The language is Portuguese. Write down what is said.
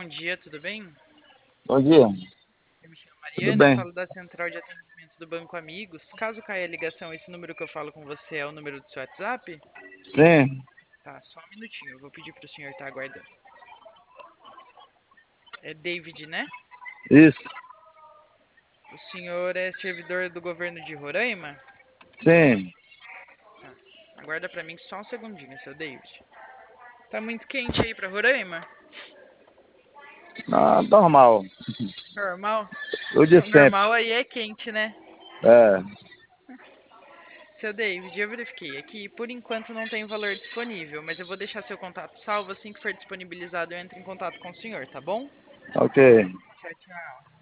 dia, tudo bem? Bom dia, Eu me chamo tudo Mariana, eu bem? falo da central de atendimento do Banco Amigos. Caso caia a ligação, esse número que eu falo com você é o número do seu WhatsApp? Sim, Tá, só um minutinho, eu vou pedir pro senhor estar aguardando. É David, né? isso, O senhor é servidor do governo de Roraima? sim. Tá, aguarda pra mim só um segundinho, seu David. Tá muito quente aí pra Roraima? Ah, normal. Normal? O de O sempre. normal aí é quente, né? É, Seu David, eu verifiquei aqui, por enquanto não tem valor disponível, mas eu vou deixar seu contato salvo assim que for disponibilizado eu entro em contato com o senhor, tá bom? ok. Tchau, tchau.